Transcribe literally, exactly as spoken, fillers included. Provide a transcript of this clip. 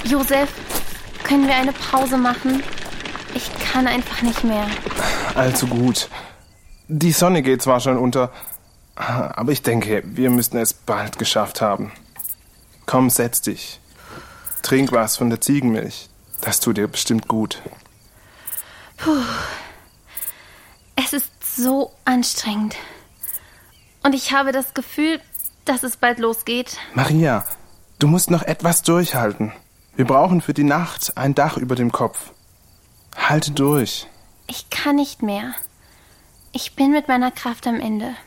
Josef, können wir eine Pause machen? Ich kann einfach nicht mehr. Allzu gut. Die Sonne geht zwar schon unter, aber ich denke, wir müssten es bald geschafft haben. Komm, setz dich. Trink was von der Ziegenmilch. Das tut dir bestimmt gut. Puh. Es ist so anstrengend. Und ich habe das Gefühl, dass es bald losgeht. Maria, du musst noch etwas durchhalten. Wir brauchen für die Nacht ein Dach über dem Kopf. Halte durch. Ich kann nicht mehr. Ich bin mit meiner Kraft am Ende.